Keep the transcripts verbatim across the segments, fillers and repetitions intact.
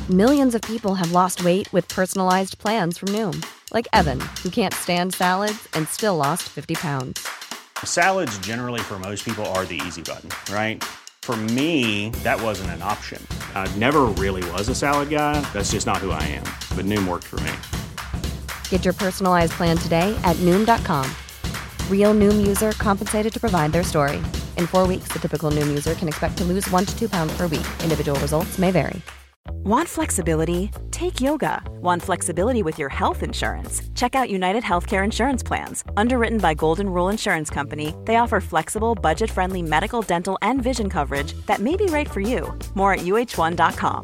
Millions of people have lost weight with personalized plans from Noom. Like Evan, who can't stand salads and still lost fifty pounds. Salads generally for most people are the easy button, right? For me, that wasn't an option. I never really was a salad guy. That's just not who I am. But Noom worked for me. Get your personalized plan today at Noom dot com. Real Noom user compensated to provide their story. In four weeks, the typical Noom user can expect to lose one to two pounds per week. Individual results may vary. Want flexibility? Take yoga. Want flexibility with your health insurance? Check out United Healthcare Insurance Plans. Underwritten by Golden Rule Insurance Company, they offer flexible, budget-friendly medical, dental, and vision coverage that may be right for you. More at U H one dot com.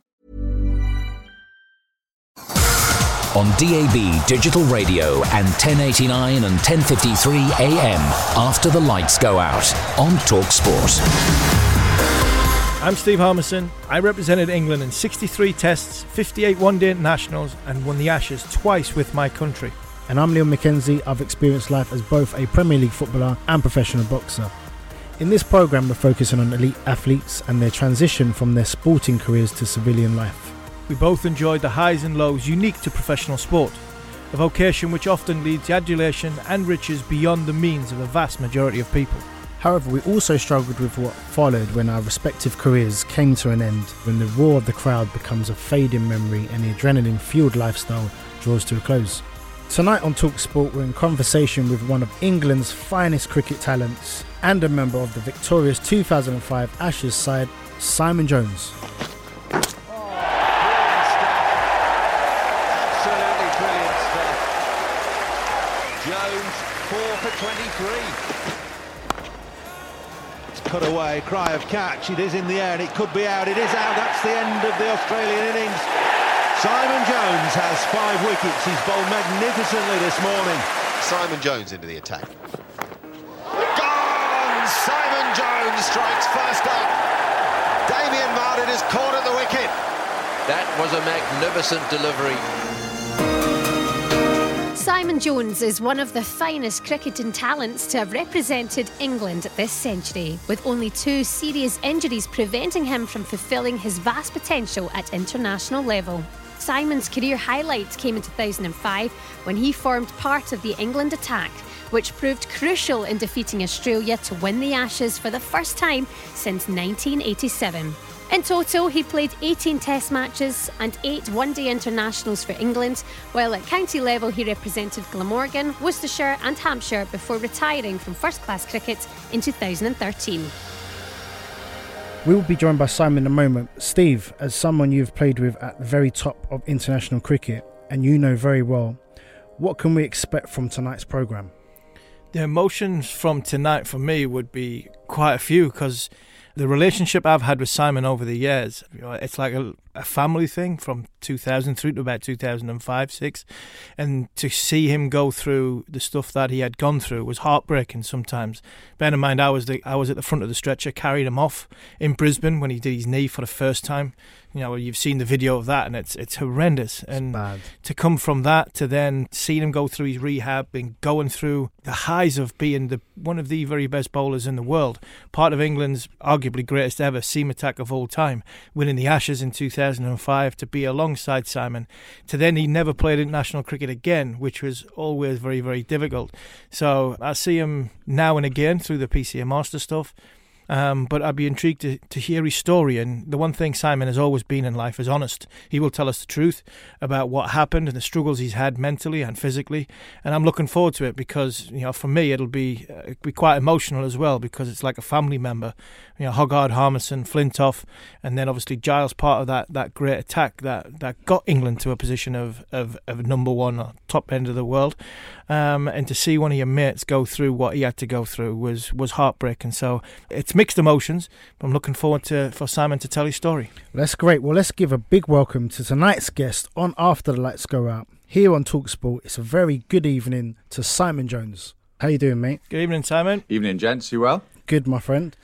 On D A B Digital Radio and ten eighty-nine and ten fifty-three A M after the lights go out on TalkSport. I'm Steve Harmison. I represented England in sixty-three tests, fifty-eight one-day internationals and won the Ashes twice with my country. And I'm Liam McKenzie. I've experienced life as both a Premier League footballer and professional boxer. In this programme, we're focusing on elite athletes and their transition from their sporting careers to civilian life. We both enjoyed the highs and lows unique to professional sport, a vocation which often leads to adulation and riches beyond the means of a vast majority of people. However, we also struggled with what followed when our respective careers came to an end, when the roar of the crowd becomes a fading memory and the adrenaline-fueled lifestyle draws to a close. Tonight on TalkSport, we're in conversation with one of England's finest cricket talents and a member of the victorious two thousand five Ashes side, Simon Jones. Cut away, cry of catch, it is in the air and it could be out, it is out, that's the end of the Australian innings. Simon Jones has five wickets, he's bowled magnificently this morning. Simon Jones into the attack. Gone! Simon Jones strikes first up. Damien Martin is caught at the wicket. That was a magnificent delivery. Simon Jones is one of the finest cricketing talents to have represented England this century, with only two serious injuries preventing him from fulfilling his vast potential at international level. Simon's career highlight came in two thousand five when he formed part of the England attack, which proved crucial in defeating Australia to win the Ashes for the first time since nineteen eighty-seven. In total, he played eighteen test matches and eight one-day internationals for England, while at county level he represented Glamorgan, Worcestershire and Hampshire before retiring from first-class cricket in two thousand thirteen. We will be joined by Simon in a moment. Steve, as someone you've played with at the very top of international cricket, and you know very well, what can we expect from tonight's programme? The emotions from tonight for me would be quite a few, because the relationship I've had with Simon over the years, you know, it's like a, a family thing from two thousand through to about two thousand five, six. And to see him go through the stuff that he had gone through was heartbreaking sometimes. Bear in mind, I was the, I was at the front of the stretcher, carried him off in Brisbane when he did his knee for the first time. You know, you've seen the video of that, and it's it's horrendous. And bad. To come from that to then seeing him go through his rehab and going through the highs of being the one of the very best bowlers in the world, part of England's arguably greatest ever seam attack of all time, winning the Ashes in two thousand five, to be alongside Simon, to then he never played international cricket again, which was always very, very difficult. So I see him now and again through the P C A Master stuff. Um, but I'd be intrigued to, to hear his story. And the one thing Simon has always been in life is honest. He will tell us the truth about what happened and the struggles he's had mentally and physically. And I'm looking forward to it because, you know, for me, it'll be uh, be quite emotional as well, because it's like a family member. You know, Hogarth, Harmison, Flintoff, and then obviously Giles, part of that, that great attack that, that got England to a position of, of, of number one or top end of the world. Um, and to see one of your mates go through what he had to go through was, was heartbreaking. So it's mixed emotions, but I'm looking forward to for Simon to tell his story. That's great. Well, let's give a big welcome to tonight's guest on After the Lights Go Out here on TalkSport. It's a very good evening to Simon Jones. How you doing, mate? Good evening, Simon. Evening, gents. You well? Good, my friend.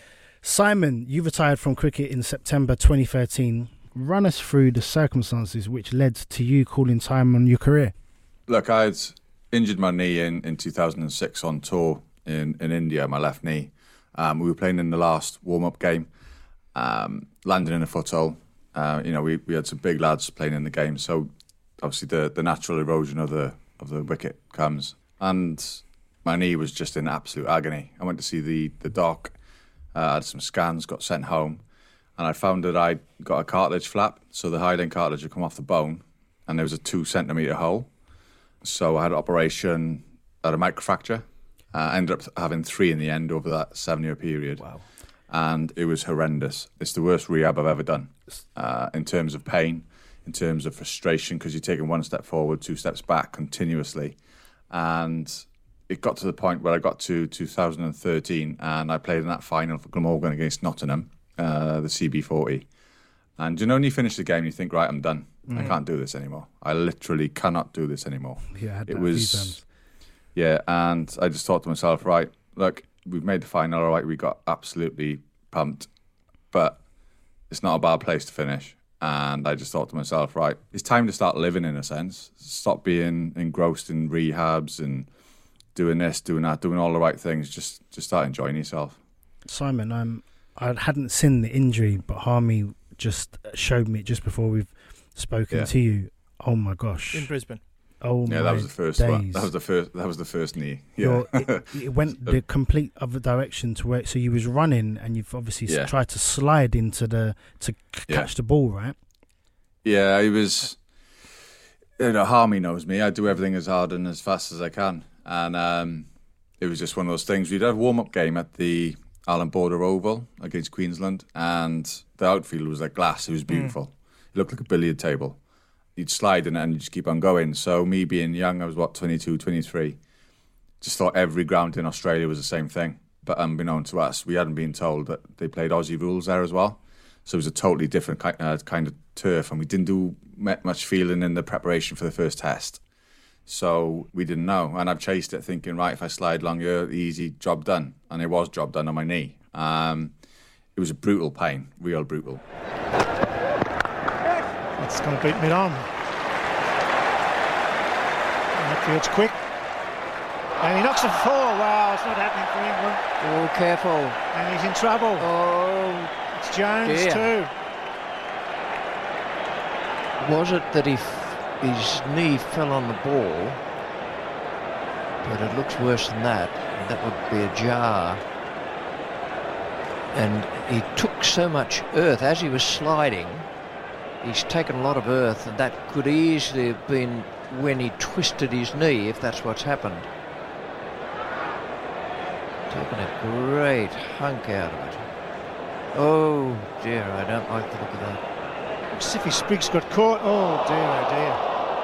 Simon, you retired from cricket in September twenty thirteen. Run us through the circumstances which led to you calling time on your career. Look, I had injured my knee in, in two thousand six on tour in, in India, my left knee. Um, we were playing in the last warm-up game, um, landed in a foothole, Uh, you know, we, we had some big lads playing in the game, so obviously the, the natural erosion of the of the wicket comes. And my knee was just in absolute agony. I went to see the, the doc, uh, had some scans, got sent home, and I found that I'd got a cartilage flap, so the hyaline cartilage had come off the bone, and there was a two centimetre hole. So I had an operation, had a microfracture. Uh, I ended up having three in the end over that seven-year period. Wow. And it was horrendous. It's the worst rehab I've ever done uh, in terms of pain, in terms of frustration, because you're taking one step forward, two steps back continuously. And it got to the point where I got to two thousand thirteen and I played in that final for Glamorgan against Nottingham, uh, the C B forty. And you know, when you finish the game, you think, right, I'm done. Mm. I can't do this anymore. I literally cannot do this anymore. Yeah, I had that it was, a few times. Yeah, and I just thought to myself, right, look, we've made the final, all right, we got absolutely pumped, but it's not a bad place to finish. And I just thought to myself, right, it's time to start living in a sense. Stop being engrossed in rehabs and doing this, doing that, doing all the right things. Just just start enjoying yourself. Simon, um, I hadn't seen the injury, but Harmy just showed me just before we've spoken Yeah. to you. Oh my gosh! In Brisbane. Oh yeah, my that was the first days. one. That was the first. That was the first knee. Yeah, Your- it, it went the complete other direction to where. So you was running, and you've obviously Yeah. tried to slide into the to c- Yeah. catch the ball, right? Yeah, he was. You know, Harmy knows me. I do everything as hard and as fast as I can, and um, it was just one of those things. We'd had a warm up game at the Allen Border Oval against Queensland, and the outfield was like glass. It was beautiful. It looked like a billiard table. You'd slide in it and you just keep on going. So me being young, I was what, twenty-two, twenty-three, just thought every ground in Australia was the same thing. But unbeknown to us, we hadn't been told that they played Aussie rules there as well. So it was a totally different ki- uh, kind of turf, and we didn't do much feeling in the preparation for the first test. So we didn't know. And I've chased it thinking, right, if I slide along here, easy, job done. And it was job done on my knee. Um, it was a brutal pain, real brutal. It's going to beat mid-on. Field's quick. And he knocks it four. Wow, it's not happening for England. Oh, careful. And he's in trouble. Oh, it's Jones dear. too. Was it that he f- his knee fell on the ball? But it looks worse than that. That would be a jar. And he took so much earth as he was sliding. He's taken a lot of earth, and that could easily have been when he twisted his knee, if that's what's happened. Taken a great hunk out of it. Oh dear, I don't like the look of that. Siffy Spriggs got caught. Oh dear,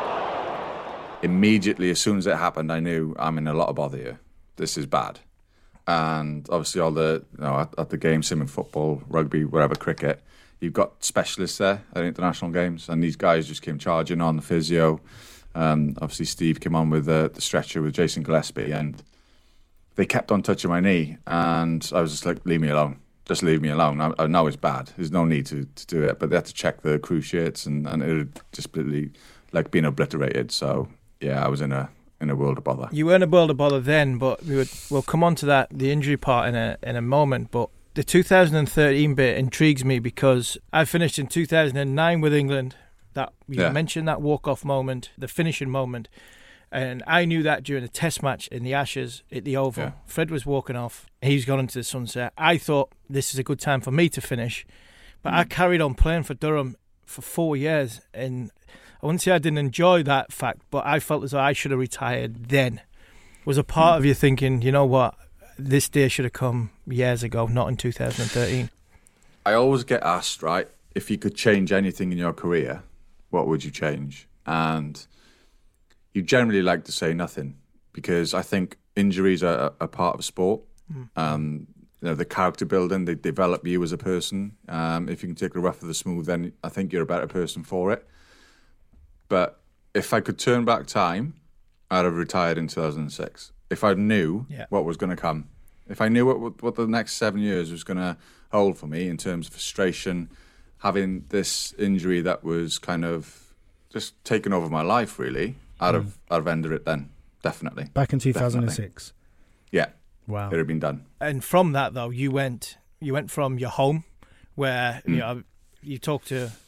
oh dear. Immediately, as soon as it happened, I knew I'm in a lot of bother here. This is bad. And obviously all the, you know, at, at the game, sim and football, rugby, whatever, cricket, you've got specialists there at international games, and these guys just came charging on the physio. Um, obviously, Steve came on with uh, the stretcher with Jason Gillespie, and they kept on touching my knee, and I was just like, leave me alone. Just leave me alone. I, I know it's bad. There's no need to, to do it, but they had to check the cruciates, and, and it had just really like being obliterated. So, yeah, I was in a in a world of bother. You were in a world of bother then, but we would, we'll come on to that, the injury part, in a in a moment, but the two thousand thirteen bit intrigues me because I finished in two thousand nine with England. That you Yeah. mentioned that walk-off moment, the finishing moment, and I knew that during the Test match in the Ashes at the Oval. Yeah. Fred was walking off; he's gone into the sunset. I thought this is a good time for me to finish, but I carried on playing for Durham for four years, and I wouldn't say I didn't enjoy that fact, but I felt as though I should have retired then. Was a part of you thinking, you know what? This day should have come years ago, not in two thousand thirteen. I always get asked, right, if you could change anything in your career, what would you change? And you generally like to say nothing, because I think injuries are a part of sport. Mm. Um, you know, the character building, they develop you as a person. Um, if you can take the rough with the smooth, then I think you're a better person for it. But if I could turn back time, I'd have retired in two thousand six. If I knew yeah. what was going to come, if I knew what what the next seven years was going to hold for me in terms of frustration, having this injury that was kind of just taken over my life, really, I'd have, mm. I'd have ended it then, definitely. Back in two thousand six? Yeah. Wow. It had been done. And from that, though, you went you went from your home, where, mm. you know, you talked to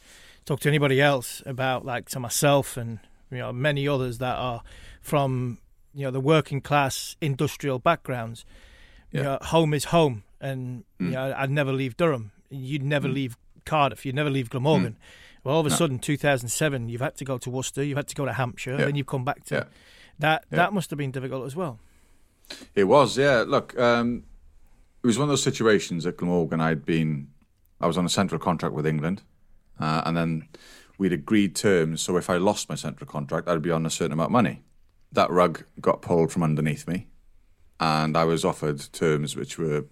talk to anybody else about, like to myself and you know many others that are from you know the working class industrial backgrounds, yeah. you know, home is home, and mm. you know I'd never leave Durham. You'd never mm. leave Cardiff. You'd never leave Glamorgan. Mm. Well, all of a no. sudden, two thousand seven, you've had to go to Worcester. You've had to go to Hampshire, yeah. and then you've come back to yeah. that. Yeah. That must have been difficult as well. It was, yeah. Look, um, it was one of those situations at Glamorgan. I'd been, I was on a central contract with England, uh, and then we'd agreed terms. So if I lost my central contract, I'd be on a certain amount of money. That rug got pulled from underneath me, and I was offered terms which were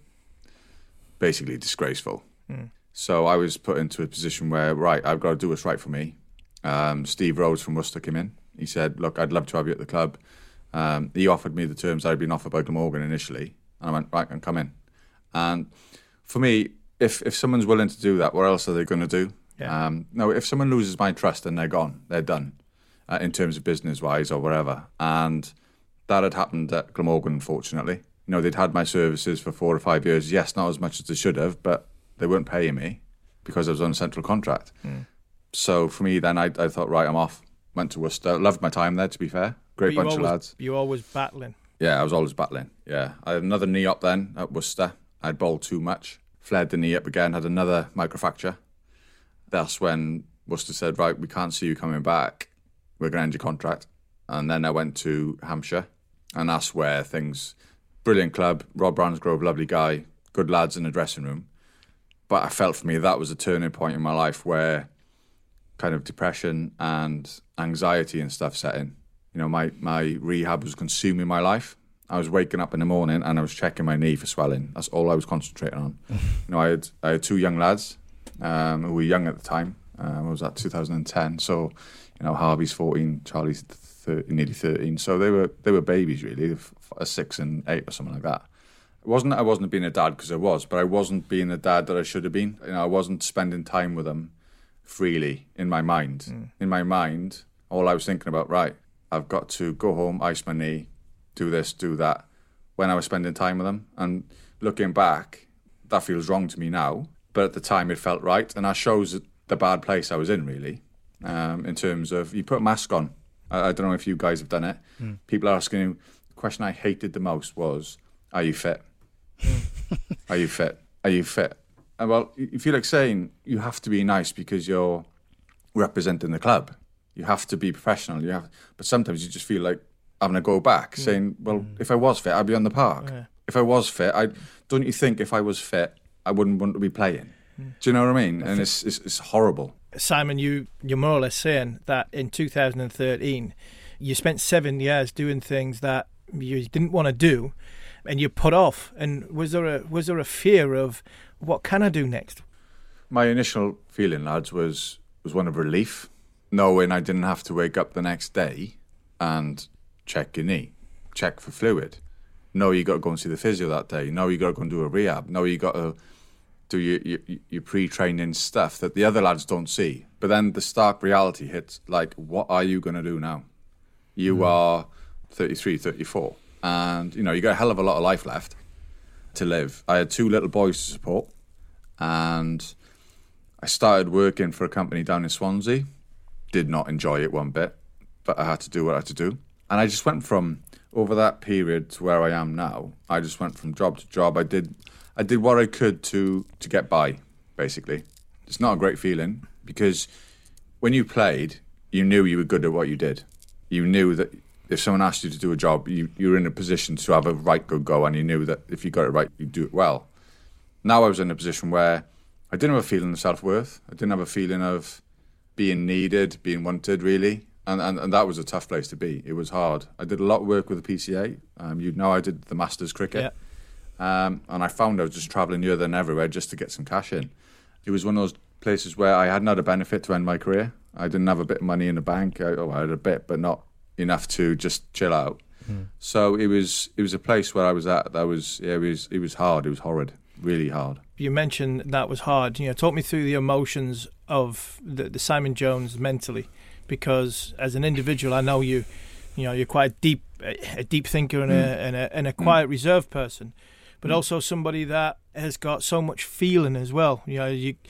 basically disgraceful. Mm. So I was put into a position where, right, I've got to do what's right for me. Um, Steve Rhodes from Worcester came in. He said, look, I'd love to have you at the club. Um, he offered me the terms I'd been offered by Glamorgan initially. And I went, right, and come in. And for me, if if someone's willing to do that, what else are they going to do? Yeah. Um, no, if someone loses my trust, then they're gone. They're done uh, in terms of business-wise or whatever. And that had happened at Glamorgan, unfortunately. You know, they'd had my services for four or five years. Yes, not as much as they should have, but they weren't paying me because I was on a central contract. Mm. So for me, then I, I thought, right, I'm off. Went to Worcester. Loved my time there, to be fair. Great bunch always, of lads. You were always battling. Yeah, I was always battling. Yeah, I had another knee up then at Worcester. I'd bowled too much. Flared the knee up again. Had another microfracture. That's when Worcester said, right, we can't see you coming back. We're going to end your contract. And then I went to Hampshire, and that's where things... Brilliant club. Rob Bransgrove, lovely guy. Good lads in the dressing room. But I felt for me that was a turning point in my life where kind of depression and anxiety and stuff set in. You know, my, my rehab was consuming my life. I was waking up in the morning and I was checking my knee for swelling. That's all I was concentrating on. you know, I had I had two young lads um, who were young at the time. Um, I was at two thousand ten, so you know, Harvey's fourteen, Charlie's thirteen, nearly thirteen. So they were they were babies really, a six and eight or something like that. It wasn't that I wasn't being a dad because I was, but I wasn't being the dad that I should have been. You know, I wasn't spending time with them freely in my mind. Mm. In my mind, all I was thinking about, right, I've got to go home, ice my knee, do this, do that, when I was spending time with them. And looking back, that feels wrong to me now, but at the time it felt right. And that shows the bad place I was in, really, um, in terms of, you put a mask on. I, I don't know if you guys have done it. Mm. People are asking you, the question I hated the most was, are you fit? Are you fit? Are you fit? And well, you feel like saying you have to be nice because you're representing the club. You have to be professional. You have, but sometimes you just feel like having to go back, mm. saying, "Well, mm. if I was fit, I'd be on the park. Yeah. If I was fit, I don't you think if I was fit, I wouldn't want to be playing." Mm. Do you know what I mean? And it's, it's it's horrible. Simon, you you're more or less saying that in two thousand thirteen, you spent seven years doing things that you didn't want to do. And you put off. And was there a was there a fear of what can I do next? My initial feeling, lads, was was one of relief, knowing I didn't have to wake up the next day and check your knee, check for fluid. No, you got to go and see the physio that day. No, you got to go and do a rehab. No, you got to do your your, your pre-training stuff that the other lads don't see. But then the stark reality hits. Like, what are you going to do now? You mm. are thirty-three, thirty-four. And, you know, you got a hell of a lot of life left to live. I had two little boys to support. And I started working for a company down in Swansea. Did not enjoy it one bit. But I had to do what I had to do. And I just went from, over that period to where I am now, I just went from job to job. I did I did what I could to, to get by, basically. It's not a great feeling. Because when you played, you knew you were good at what you did. You knew that... If someone asked you to do a job, you, you were in a position to have a right good go, and you knew that if you got it right, you'd do it well. Now I was in a position where I didn't have a feeling of self-worth. I didn't have a feeling of being needed, being wanted, really. And, and, and that was a tough place to be. It was hard. I did a lot of work with the P C A. Um, you know I did the Masters cricket. Yeah. Um, and I found I was just travelling here and everywhere just to get some cash in. It was one of those places where I hadn't had a benefit to end my career. I didn't have a bit of money in the bank. I, oh, I had a bit, but not enough to just chill out. Mm. So it was it was a place where I was at that was yeah, it was it was hard, it was horrid, really hard. You mentioned that was hard. You know, talk me through the emotions of the, the Simon Jones mentally, because as an individual I know you you know, you're quite a deep a deep thinker and mm. a and a and a quiet mm. reserved person, but mm. also somebody that has got so much feeling as well. You know, you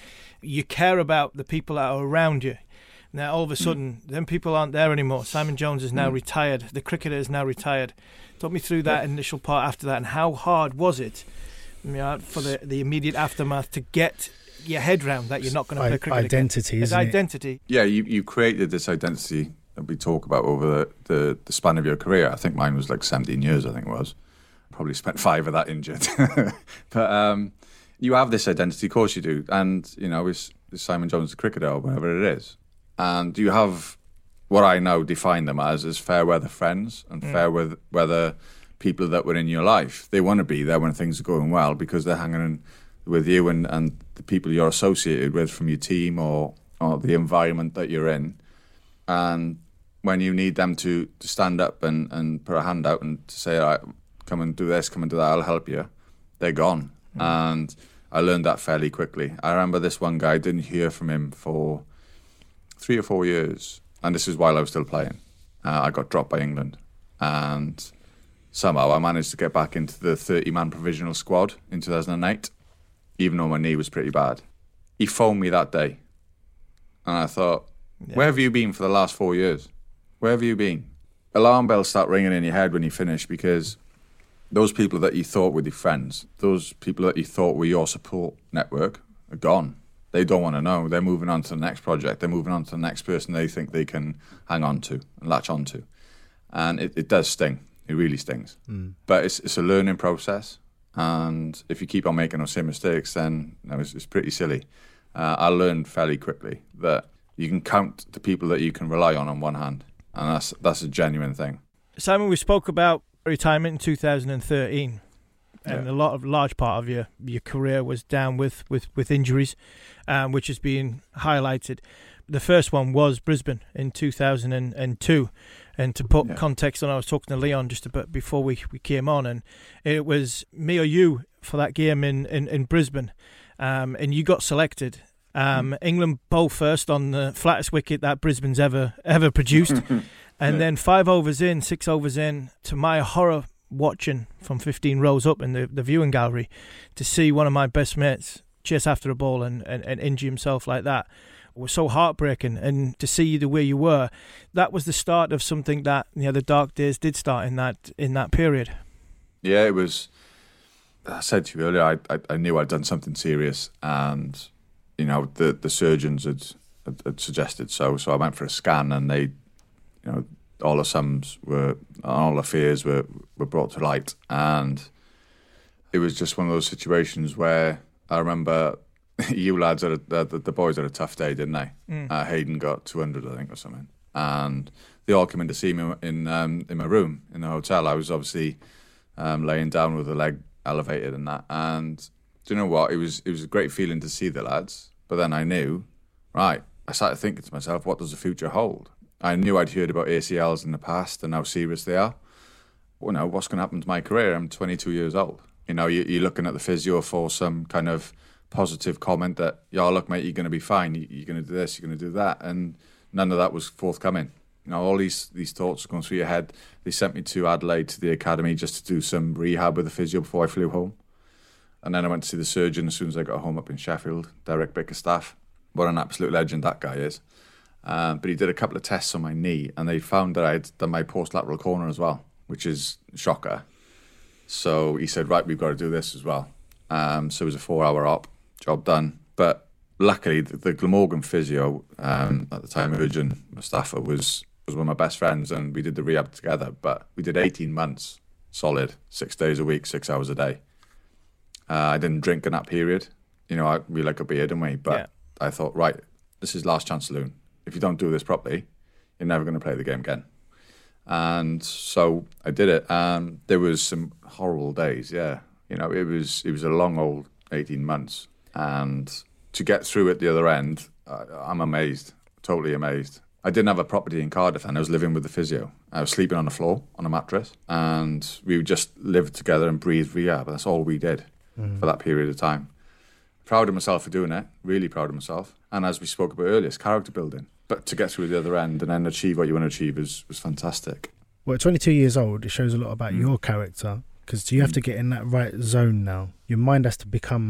you care about the people that are around you. Now, all of a sudden, mm. them people aren't there anymore. Simon Jones is now mm. retired. The cricketer is now retired. Talk me through that yeah. initial part after that, and how hard was it, you know, for the, the immediate aftermath to get your head round that you're not going to play cricket identity, again. Isn't it's identity. It? Yeah, you, you created this identity that we talk about over the, the, the span of your career. I think mine was like seventeen years, I think it was. Probably spent five of that injured. But um, you have this identity, of course you do. And, you know, is, is Simon Jones the cricketer or whatever it is? And you have what I now define them as, as fair weather friends and mm. fair weather people that were in your life. They want to be there when things are going well because they're hanging in with you and, and the people you're associated with from your team or, or the environment that you're in. And when you need them to, to stand up and, and put a hand out and to say, all right, come and do this, come and do that, I'll help you, they're gone. Mm. And I learned that fairly quickly. I remember this one guy, I didn't hear from him for three or four years, and this is while I was still playing. Uh, I got dropped by England, and somehow I managed to get back into the thirty-man provisional squad in two thousand eight, even though my knee was pretty bad. He phoned me that day, and I thought, yeah. where have you been for the last four years? Where have you been? Alarm bells start ringing in your head when you finish, because those people that you thought were your friends, those people that you thought were your support network are gone. They don't want to know. They're moving on to the next project. They're moving on to the next person they think they can hang on to and latch on to. And it, it does sting. It really stings. Mm. But it's it's a learning process. And if you keep on making those same mistakes, then you know, it's, it's pretty silly. Uh, I learned fairly quickly that you can count the people that you can rely on on one hand. And that's that's a genuine thing. Simon, we spoke about retirement in two thousand thirteen. And yeah. a lot of large part of your, your career was down with, with, with injuries, um, which has been highlighted. The first one was Brisbane in two thousand two. And to put yeah. context on, I was talking to Leon just a bit before we, we came on, and it was me or you for that game in, in, in Brisbane, um, and you got selected. Um, mm. England bowled first on the flattest wicket that Brisbane's ever ever produced. And yeah. then five overs in, six overs in, to my horror, watching from fifteen rows up in the, the viewing gallery, to see one of my best mates chase after a ball and, and, and injure himself like that was so heartbreaking. And to see you the way you were, that was the start of something that, you know, the dark days did start in that in that period. Yeah, it was. I said to you earlier, I I, I knew I'd done something serious, and you know the the surgeons had, had, had suggested so. So I went for a scan, and they, you know, all the sums were, all the fears were, were brought to light. And it was just one of those situations where I remember you lads, had a, the, the boys had a tough day, didn't they? Mm. Uh, Hayden got two hundred, I think, or something. And they all came in to see me in um, in my room in the hotel. I was obviously um, laying down with the leg elevated and that. And do you know what? It was, it was a great feeling to see the lads. But then I knew, right, I started thinking to myself, what does the future hold? I knew I'd heard about A C Ls in the past and how serious they are. Well, no, what's going to happen to my career? I'm twenty-two years old. You know, you, you're looking at the physio for some kind of positive comment that, yeah, look, mate, you're going to be fine. You, you're going to do this, you're going to do that. And none of that was forthcoming. You know, all these, these thoughts are going through your head. They sent me to Adelaide to the academy just to do some rehab with the physio before I flew home. And then I went to see the surgeon as soon as I got home up in Sheffield, Derek Bickerstaff. What an absolute legend that guy is. Um, but he did a couple of tests on my knee, and they found that I had done my post-lateral corner as well, which is a shocker. So he said, right, we've got to do this as well. Um, so it was a four-hour op, job done. But luckily, the, the Glamorgan physio, um, at the time, Urgent Mustafa, was, was one of my best friends, and we did the rehab together. But we did eighteen months solid, six days a week, six hours a day. Uh, I didn't drink in that period. You know, I, we like a beer, didn't we? But yeah. I thought, right, this is last chance saloon. If you don't do this properly, you're never going to play the game again. And so I did it. And there was some horrible days, yeah. You know, it was it was a long old eighteen months. And to get through at the other end, I, I'm amazed, totally amazed. I didn't have a property in Cardiff, and I was living with the physio. I was sleeping on the floor, on a mattress. And we would just live together and breathe rehab. That's all we did mm. for that period of time. Proud of myself for doing it, really proud of myself. And as we spoke about earlier, it's character building. But to get through the other end and then achieve what you want to achieve was, was fantastic. Well, at twenty-two years old, it shows a lot about mm. your character, because you have mm. to get in that right zone now. Your mind has to become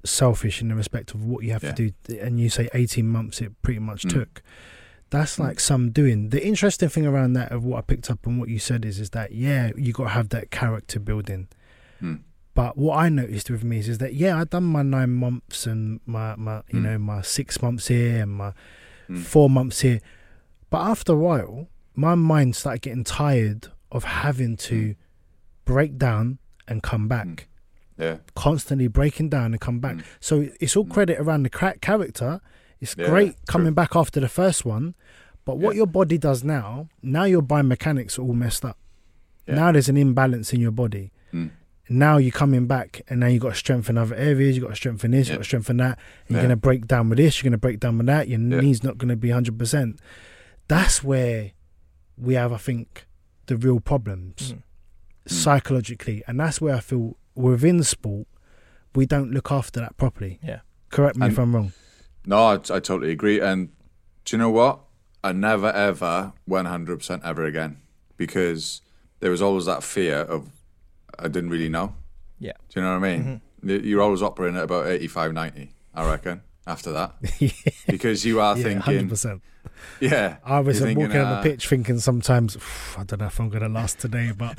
selfish in the respect of what you have Yeah. to do, and you say eighteen months it pretty much Mm. took. That's like some doing. The interesting thing around that of what I picked up on what you said is is that yeah, you got to have that character building. Mm. But what I noticed with me is, is that yeah, I've done my nine months and my, my you Mm. know my six months here and my Mm. four months here, but after a while, my mind started getting tired of having to Mm. break down and come back, Yeah. constantly breaking down and come back. Mm. So it's all credit around the cra- character. It's Yeah, great true. coming back after the first one, but what Yeah. your body does now, now your biomechanics are all messed up. Yeah. Now there's an imbalance in your body. Mm. Now you're coming back, and now you got to strengthen other areas. You got to strengthen this. You Yeah. got to strengthen that. And you're Yeah. going to break down with this. You're going to break down with that. Your Yeah. knee's not going to be one hundred percent. That's where we have, I think, the real problems Mm. psychologically, and that's where I feel within sport we don't look after that properly. Yeah. Correct me And- if I'm wrong. No, I, I totally agree. And do you know what? I never ever went one hundred percent ever again, because there was always that fear of I didn't really know. Yeah. Do you know what I mean? Mm-hmm. You're always operating at about eighty-five, ninety, I reckon, after that. Because you are Yeah, one hundred thinking, percent. yeah. I was you're walking thinking, on uh, the pitch thinking sometimes, I don't know if I'm going to last today, but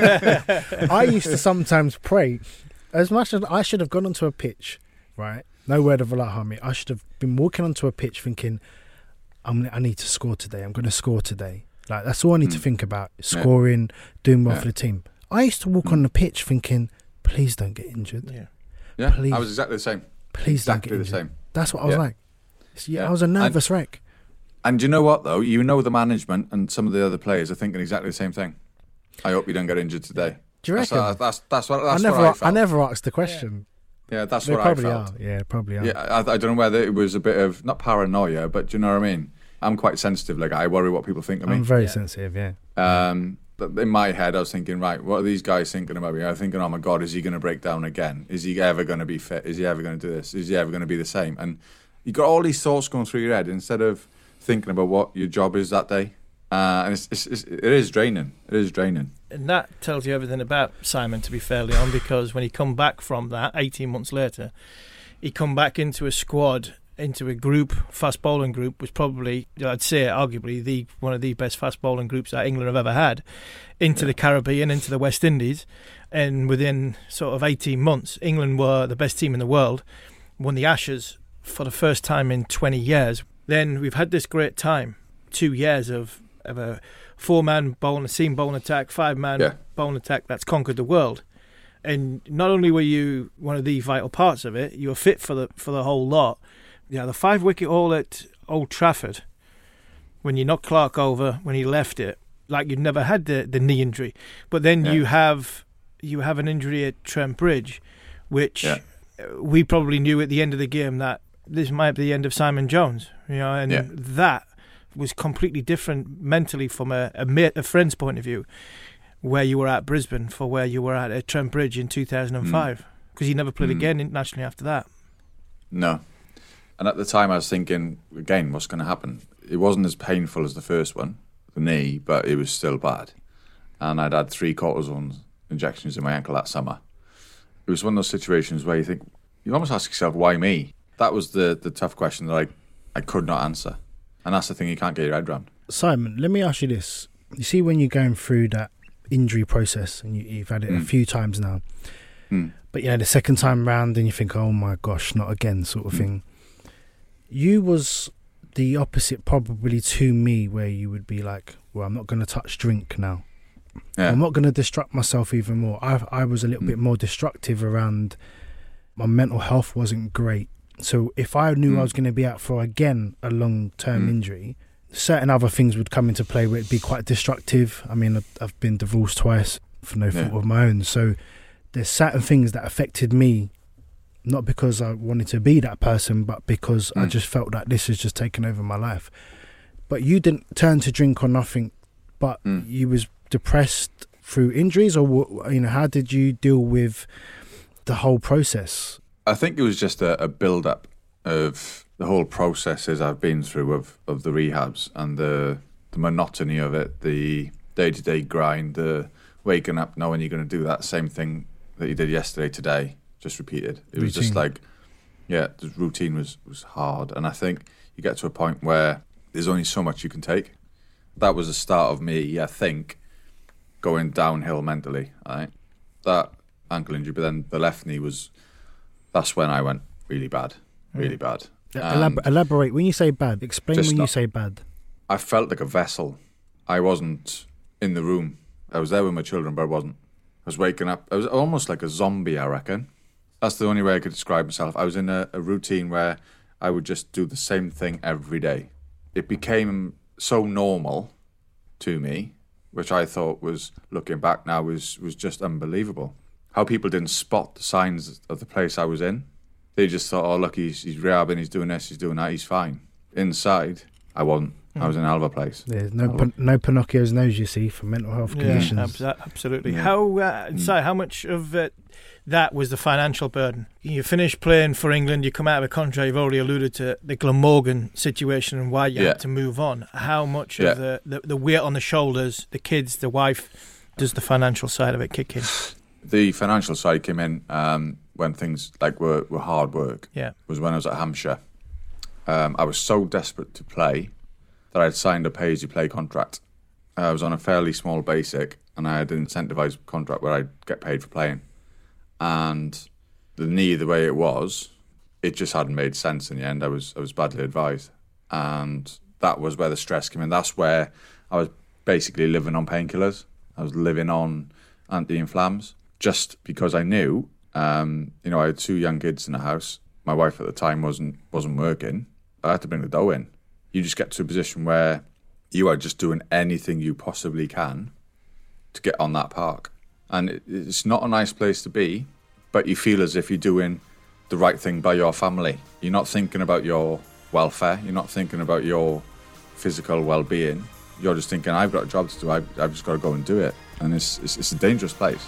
I used to sometimes pray, as much as I should have gone onto a pitch, right? No word of Allah, harm me. I should have been walking onto a pitch thinking, I'm, I need to score today. I'm going to score today. Like, that's all I need to Mm. think about, scoring, doing well Yeah. for the team. I used to walk Mm. on the pitch thinking, please don't get injured. Yeah. Yeah, Please. I was exactly the same. Please exactly don't the get injured. same. That's what I was Yeah. like. Yeah, Yeah. I was a And- nervous wreck. And you know what, though? You know the management and some of the other players are thinking exactly the same thing. I hope you don't get injured today. Do you That's, reckon? uh, that's, that's what, that's I never, what I I, felt. never asked the question. Yeah, that's They what I probably felt. are. Yeah, probably are. Yeah, I, I don't know whether it was a bit of, not paranoia, but do you know what I mean? I'm quite sensitive. Like, I worry what people think of me. I'm very Yeah. sensitive, yeah. Um, but in my head, I was thinking, right, what are these guys thinking about me? I was thinking, oh my God, is he going to break down again? Is he ever going to be fit? Is he ever going to do this? Is he ever going to be the same? And you got all these thoughts going through your head instead of thinking about what your job is that day. Uh, and it's, it's, it's, it is draining. It is draining. And that tells you everything about Simon, to be fairly on, because when he come back from that eighteen months later, he come back into a squad, into a group, fast bowling group, was probably, I'd say, arguably the one of the best fast bowling groups that England have ever had, into Yeah. the Caribbean, into the West Indies, and within sort of eighteen months, England were the best team in the world, won the Ashes for the first time in twenty years. Then we've had this great time, two years of, of a four-man bowling, a seam bowling attack, five-man Yeah. bowling attack that's conquered the world. And not only were you one of the vital parts of it, you were fit for the for the whole lot. Yeah, the five-wicket haul at Old Trafford, when you knocked Clark over, when he left it, like you'd never had the, the knee injury. But then Yeah. you have you have an injury at Trent Bridge, which Yeah. we probably knew at the end of the game that this might be the end of Simon Jones. You know, and Yeah. that was completely different mentally from a, a mate, a friend's point of view, where you were at Brisbane for where you were at at Trent Bridge in two thousand five, because you never played Mm. again internationally after that. No. And at the time, I was thinking, again, what's going to happen? It wasn't as painful as the first one, the knee, but it was still bad. And I'd had three cortisone injections in my ankle that summer. It was one of those situations where you think, you almost ask yourself, why me? That was the, the tough question that I, I could not answer. And that's the thing you can't get your head around. Simon, let me ask you this. You see, when you're going through that injury process, and you, you've had it a Mm. few times now, Mm. but you know, the second time round, and you think, oh my gosh, not again, sort of Mm. thing. You was the opposite probably to me, where you would be like, well, I'm not going to touch drink now. Yeah. I'm not going to destruct myself even more. I I was a little Mm. bit more destructive around, my mental health wasn't great. So if I knew Mm. I was going to be out for, again, a long-term Mm. injury, certain other things would come into play where it'd be quite destructive. I mean, I've, I've been divorced twice for no fault Yeah. of my own. So there's certain things that affected me, not because I wanted to be that person, but because I Mm. just felt that this has just taken over my life. But you didn't turn to drink or nothing, but Mm. you was depressed through injuries, or wha- you know, how did you deal with the whole process? I think it was just a, a build-up of the whole processes I've been through of, of the rehabs and the the monotony of it, the day-to-day grind, the waking up knowing you're going to do that same thing that you did yesterday, today, just repeated. It was just Routine. like, Yeah, the routine was, was hard. And I think you get to a point where there's only so much you can take. That was the start of me, I think, going downhill mentally. Right? That ankle injury, but then the left knee was, that's when I went really bad, really mm. bad. Yeah, elab- elaborate. When you say bad, explain when you not, say bad. I felt like a vessel. I wasn't in the room. I was there with my children, but I wasn't. I was waking up. I was almost like a zombie, I reckon. That's the only way I could describe myself. I was in a, a routine where I would just do the same thing every day. It became so normal to me, which I thought was, looking back now, was, was just unbelievable. How people didn't spot the signs of the place I was in. They just thought, oh, look, he's, he's rehabbing, he's doing this, he's doing that, he's fine. Inside, I wasn't. Mm. I was in a hell of a place. There's no pin- no Pinocchio's nose, you see, for mental health yeah, conditions. Ab- absolutely. Yeah. How, uh, mm. so how much of it, that was the financial burden? You finish playing for England, you come out of a contract, you've already alluded to the Glamorgan situation and why you yeah. had to move on. How much yeah. of the, the, the weight on the shoulders, the kids, the wife, does the financial side of it kick in? The financial side came in um, when things like were, were hard work. Yeah, was when I was at Hampshire. Um, I was so desperate to play that I had signed a pay-as-you-play contract. I was on a fairly small basic, and I had an incentivised contract where I'd get paid for playing. And the knee, the way it was, it just hadn't made sense in the end. I was I was badly advised, and that was where the stress came in. That's where I was basically living on painkillers. I was living on anti-inflams. Just because I knew, um, you know, I had two young kids in the house. My wife at the time wasn't wasn't working. I had to bring the dough in. You just get to a position where you are just doing anything you possibly can to get on that park. And it, it's not a nice place to be, but you feel as if you're doing the right thing by your family. You're not thinking about your welfare. You're not thinking about your physical well-being. You're just thinking, I've got a job to do. I've, I've just got to go and do it. And it's it's, it's a dangerous place.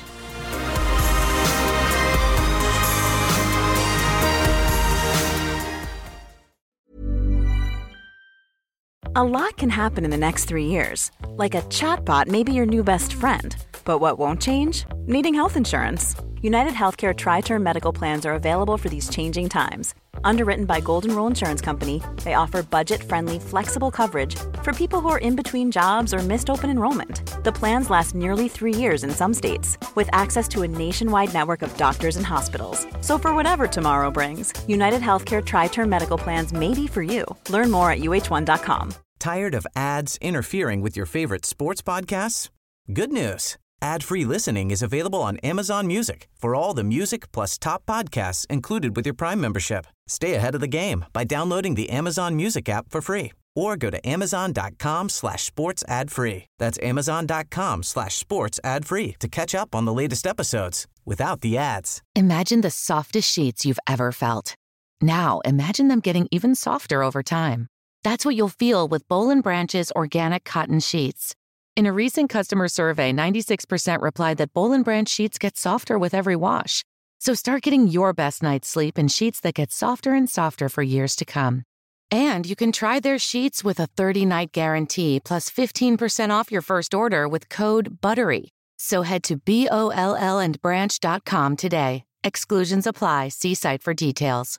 A lot can happen in the next three years. Like a chatbot may be your new best friend. But what won't change? Needing health insurance. United Healthcare Tri-Term Medical Plans are available for these changing times. Underwritten by Golden Rule Insurance Company, they offer budget-friendly, flexible coverage for people who are in between jobs or missed open enrollment. The plans last nearly three years in some states, with access to a nationwide network of doctors and hospitals. So for whatever tomorrow brings, United Healthcare Tri-Term Medical Plans may be for you. Learn more at U H one dot com. Tired of ads interfering with your favorite sports podcasts? Good news. Ad-free listening is available on Amazon Music for all the music plus top podcasts included with your Prime membership. Stay ahead of the game by downloading the Amazon Music app for free or go to amazon.com slash sports ad free. That's amazon.com slash sports ad free to catch up on the latest episodes without the ads. Imagine the softest sheets you've ever felt. Now imagine them getting even softer over time. That's what you'll feel with Boll and Branch's organic cotton sheets. In a recent customer survey, ninety-six percent replied that Boll and Branch sheets get softer with every wash. So start getting your best night's sleep in sheets that get softer and softer for years to come. And you can try their sheets with a thirty-night guarantee plus fifteen percent off your first order with code BUTTERY. So head to B O L L and branch dot com today. Exclusions apply. See site for details.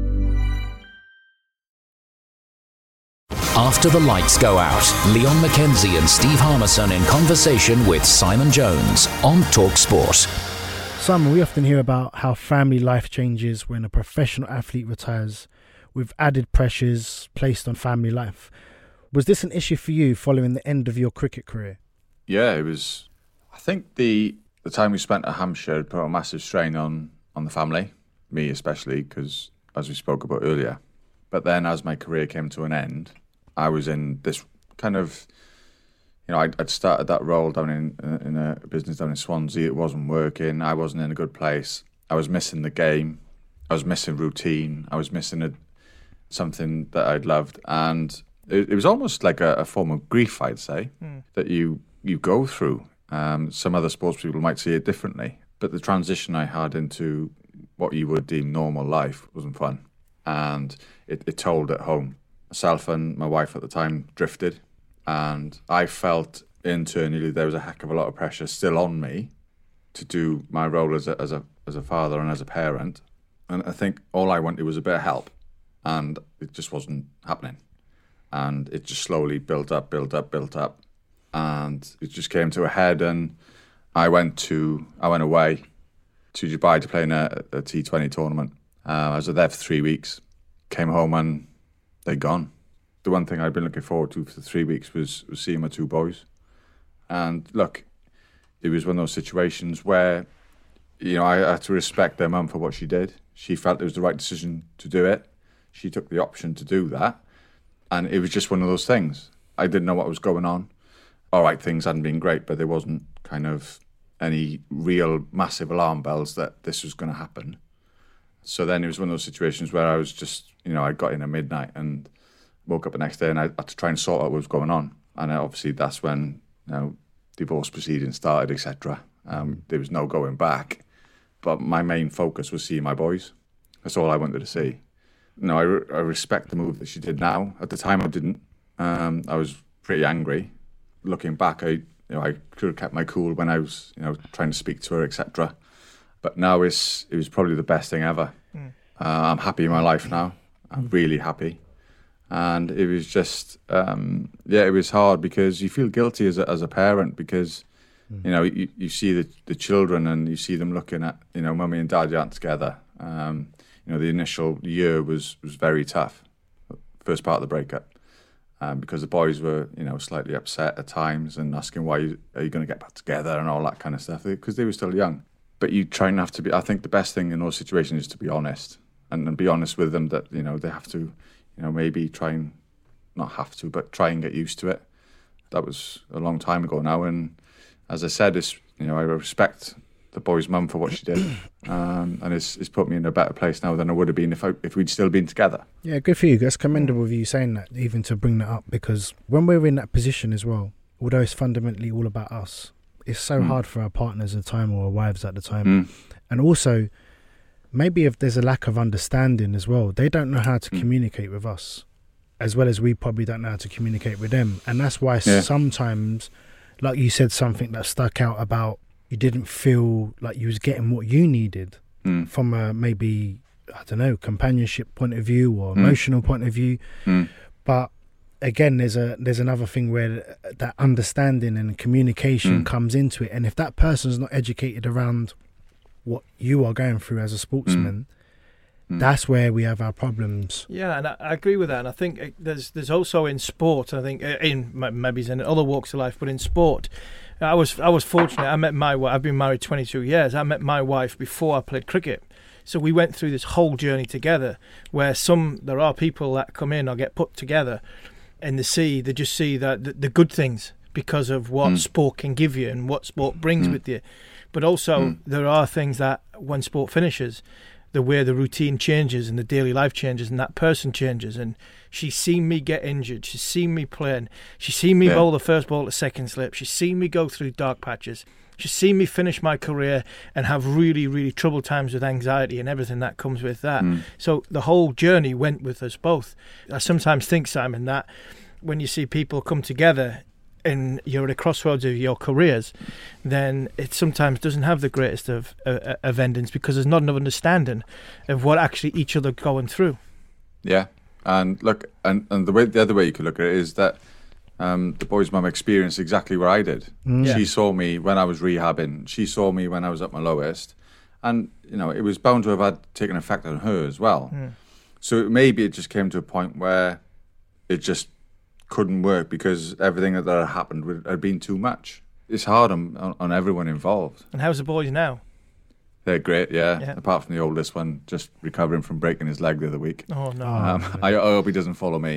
After the lights go out, Leon McKenzie and Steve Harmison in conversation with Simon Jones on TalkSport. Simon, we often hear about how family life changes when a professional athlete retires, with added pressures placed on family life. Was this an issue for you following the end of your cricket career? Yeah, it was. I think the the time we spent at Hampshire put a massive strain on, on the family, me especially, because as we spoke about earlier. But then as my career came to an end, I was in this kind of, you know, I'd, I'd started that role down in in a business down in Swansea. It wasn't working. I wasn't in a good place. I was missing the game. I was missing routine. I was missing a, something that I'd loved. And it, it was almost like a, a form of grief, I'd say, mm. that you, you go through. Um, some other sports people might see it differently. But the transition I had into what you would deem normal life wasn't fun. And it, it told at home. Myself and my wife at the time drifted, and I felt internally there was a heck of a lot of pressure still on me to do my role as a as a as a father and as a parent, And I think all I wanted was a bit of help, and it just wasn't happening. And it just slowly built up, built up, built up, and it just came to a head. And I went to, I went away to Dubai to play in a, a T twenty tournament. Uh, I was there for three weeks. Came home and they'd gone. The one thing I'd been looking forward to for three weeks was, was seeing my two boys. And look, it was one of those situations where, you know, I had to respect their mum for what she did. She felt it was the right decision to do it. She took the option to do that. And it was just one of those things. I didn't know what was going on. All right, things hadn't been great, but there wasn't kind of any real massive alarm bells that this was going to happen. So then it was one of those situations where I was just, you know, I got in at midnight and woke up the next day and I had to try and sort out what was going on. And obviously that's when, you know, divorce proceedings started, et cetera. Um, there was no going back. But my main focus was seeing my boys. That's all I wanted to see. No, I, re- I respect the move that she did now. At the time, I didn't. Um, I was pretty angry. Looking back, I, you know, I could have kept my cool when I was, you know, trying to speak to her, et cetera. But now it's it was probably the best thing ever. Mm. Uh, I'm happy in my life now. I'm really happy. And it was just, um, yeah, it was hard because you feel guilty as a, as a parent because, mm. you know, you, you see the, the children and you see them looking at, you know, mummy and daddy aren't together. Um, you know, the initial year was, was very tough, first part of the breakup, um, because the boys were, you know, slightly upset at times and asking why you, are you going to get back together and all that kind of stuff because they were still young. But you try and have to be, I think the best thing in those situations is to be honest and, and be honest with them that, you know, they have to, you know, maybe try and, not have to, but try and get used to it. That was a long time ago now. And as I said, it's, you know, I respect the boy's mum for what she did. Um, and it's, it's put me in a better place now than I would have been if I, if we'd still been together. Yeah, good for you. That's commendable of you saying that, even to bring that up, because when we're in that position as well, although it's fundamentally all about us, it's so mm. hard for our partners at the time or our wives at the time. Mm. And also, maybe if there's a lack of understanding as well, they don't know how to mm. communicate with us as well as we probably don't know how to communicate with them. And that's why yeah. sometimes, like you said, something that stuck out about you didn't feel like you was getting what you needed mm. from a maybe, I don't know, companionship point of view or emotional mm. point of view. Mm. But again, there's a there's another thing where that understanding and communication mm. comes into it. And if that person's not educated around what you are going through as a sportsman, mm. that's where we have our problems. Yeah, and I, I agree with that. And I think it, there's there's also in sport, I think, in maybe it's in other walks of life, but in sport, I was I was fortunate. I met my wife. I've been married twenty-two years. I met my wife before I played cricket. So we went through this whole journey together where some, there are people that come in or get put together and they see, they just see that the, the good things because of what mm. sport can give you and what sport brings mm. with you. But also mm. there are things that when sport finishes, the way the routine changes and the daily life changes and that person changes. And she's seen me get injured. She's seen me playing. She's seen me yeah. bowl the first ball at second slip. She's seen me go through dark patches. She's seen me finish my career and have really, really troubled times with anxiety and everything that comes with that. Mm. So the whole journey went with us both. I sometimes think, Simon, that when you see people come together and you're at a crossroads of your careers, then it sometimes doesn't have the greatest of, uh, of endings because there's not enough understanding of what actually each other going through. Yeah, and look, and, and the way the other way you could look at it is that um, the boy's mum experienced exactly what I did. Mm. Yeah. She saw me when I was rehabbing. She saw me when I was at my lowest, and you know it was bound to have had taken effect on her as well. Mm. So maybe it just came to a point where it just couldn't work because everything that had happened would, had been too much. It's hard on, on, on everyone involved. And how's the boys now? They're great, yeah. yeah. Apart from the oldest one, just recovering from breaking his leg the other week. Oh, no. Um, I, I hope he doesn't follow me.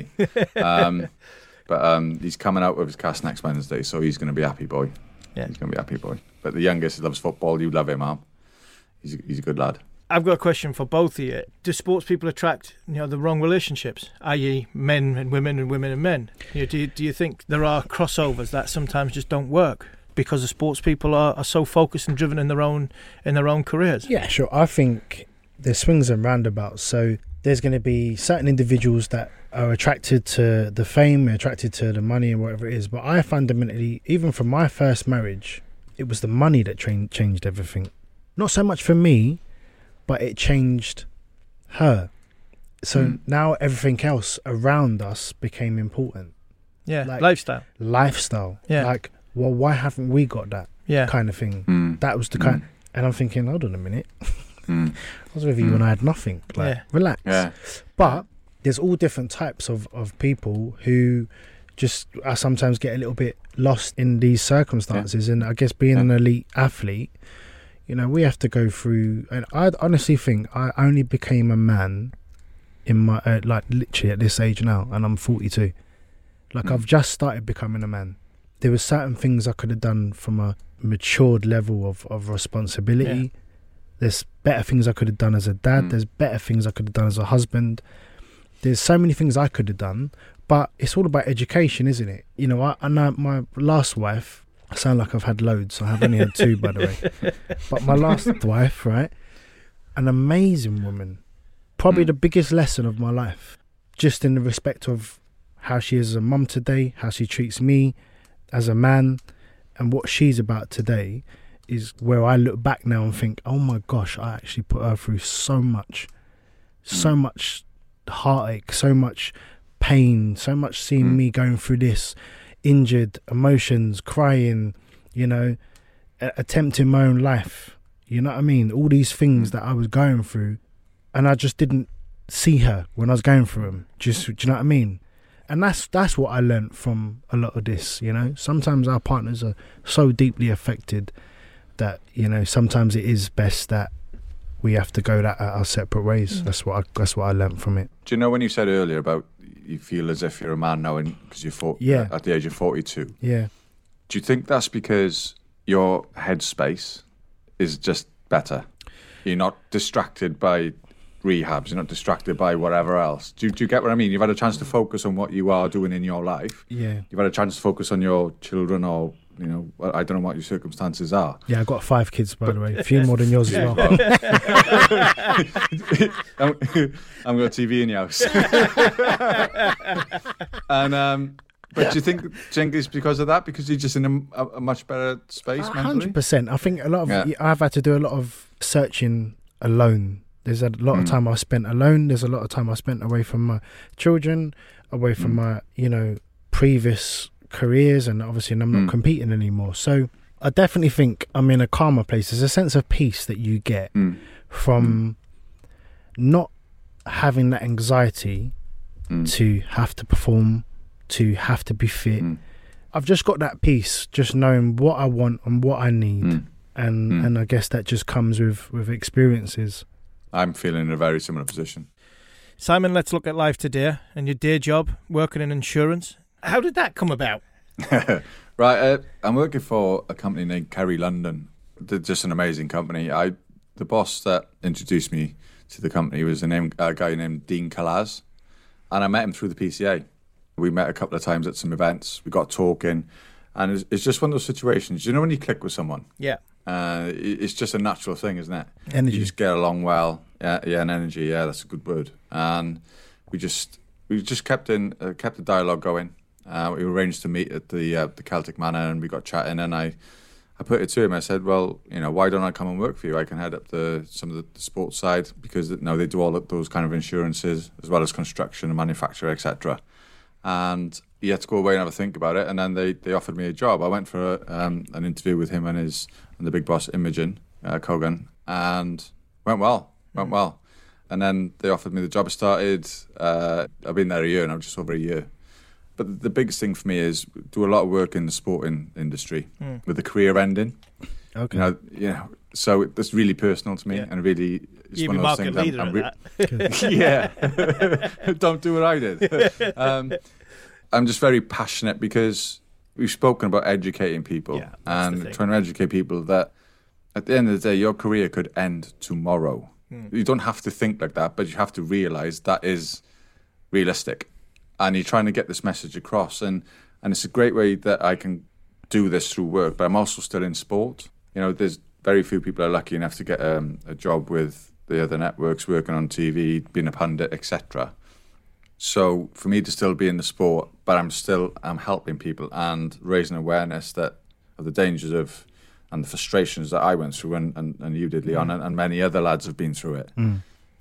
um, but um, he's coming out with his cast next Wednesday, so he's going to be a happy boy. Yeah. He's going to be a happy boy. But the youngest loves football. You love him, Al. He's a, he's a good lad. I've got a question for both of you. Do sports people attract, you know, the wrong relationships, that is men and women and women and men? You know, do, you, do you think there are crossovers that sometimes just don't work because the sports people are, are so focused and driven in their own in their own careers? Yeah, sure. I think there's swings and roundabouts. So there's going to be certain individuals that are attracted to the fame, attracted to the money and whatever it is. But I fundamentally, even from my first marriage, it was the money that tra- changed everything. Not so much for me, but it changed her. So Mm. now everything else around us became important. Yeah, Like, lifestyle. Lifestyle. Yeah. Like, well, why haven't we got that? Yeah. Kind of thing. Mm. That was the Mm. kind. And I'm thinking, hold on a minute. Mm. I was with you Mm. when I had nothing. Like, Yeah. relax. Yeah. But there's all different types of, of people who just I sometimes get a little bit lost in these circumstances. Yeah. And I guess being yeah. an elite athlete, you know, we have to go through. And I honestly think I only became a man in my, uh, like, literally at this age now, and I'm forty-two. Like, mm. I've just started becoming a man. There were certain things I could have done from a matured level of, of responsibility. Yeah. There's better things I could have done as a dad. Mm. There's better things I could have done as a husband. There's so many things I could have done, but it's all about education, isn't it? You know, I, I know my last wife, I sound like I've had loads. I have only had two, by the way. But my last wife, right? An amazing woman. Probably mm. the biggest lesson of my life. Just in the respect of how she is as a mum today, how she treats me as a man, and what she's about today is where I look back now and think, oh my gosh, I actually put her through so much. So mm. much heartache, so much pain, so much seeing mm. me going through this, injured, emotions, crying, you know, a- attempting my own life. You know what I mean? All these things mm. that I was going through, and I just didn't see her when I was going through them. Just, do you know what I mean? And that's that's what I learnt from a lot of this, you know. Sometimes our partners are so deeply affected that, you know, sometimes it is best that we have to go that our separate ways. Mm. That's what I, that's what I learnt from it. Do you know when you said earlier about you feel as if you're a man now because you're for, yeah. at the age of forty-two? Yeah. Do you think that's because your headspace is just better? You're not distracted by rehabs, you're not distracted by whatever else. Do, do you get what I mean? You've had a chance to focus on what you are doing in your life. Yeah. You've had a chance to focus on your children, or, you know, I don't know what your circumstances are. Yeah, I've got five kids, by the way. A few more than yours as well. I'm, I'm got a T V in your house. and um, but do you think, do you think it's because of that? Because you're just in a, a much better space mentally? one hundred percent. I think a lot of yeah. I've had to do a lot of searching alone. There's a lot mm. of time I spent alone. There's a lot of time I spent away from my children, away from mm. my, you know, previous careers, and obviously I'm not mm. competing anymore. So I definitely think I'm in a calmer place. There's a sense of peace that you get mm. from mm. not having that anxiety mm. to have to perform, to have to be fit. Mm. I've just got that peace, just knowing what I want and what I need. Mm. And mm. and I guess that just comes with, with experiences. I'm feeling in a very similar position. Simon, let's look at life today and your day job, working in insurance. How did that come about? Right, uh, I'm working for a company named Kerry London. They're just an amazing company. I, the boss that introduced me to the company was a, name, a guy named Dean Calaz, and I met him through the P C A. We met a couple of times at some events. We got talking, and it's, it's just one of those situations. You know when you click with someone? Yeah. Uh, it's just a natural thing, isn't it? Energy. You just get along well. Yeah, yeah, and energy. Yeah, that's a good word. And we just we just kept in uh, kept the dialogue going. Uh, we arranged to meet at the uh, the Celtic Manor, and we got chatting. And I, I put it to him. I said, "Well, you know, why don't I come and work for you? I can head up the some of the, the sports side because you know, they do all of those kind of insurances as well as construction and manufacture, et cetera" And he had to go away and have a think about it. And then they, they offered me a job. I went for a, um, an interview with him and his and the big boss Imogen uh, Kogan, and went well. Went well. And then they offered me the job. I started, uh, I've been there a year now, just over a year. But the biggest thing for me is do a lot of work in the sporting industry mm. with the career ending. Okay. You know, you know, so it's really personal to me, yeah. and really it's You'd one be of those market things. leader I'm, I'm re- yeah. Don't do what I did. um, I'm just very passionate because we've spoken about educating people yeah, and trying to educate people that at the end of the day, your career could end tomorrow. Mm. You don't have to think like that, but you have to realise that is realistic. And you're trying to get this message across. And, and it's a great way that I can do this through work, but I'm also still in sport. You know, there's very few people are lucky enough to get um, a job with the other networks, working on T V, being a pundit, et cetera. So for me to still be in the sport, but I'm still I'm helping people and raising awareness that of the dangers of and the frustrations that I went through and, and, and you did, Leon, mm. and, and many other lads have been through it. Mm.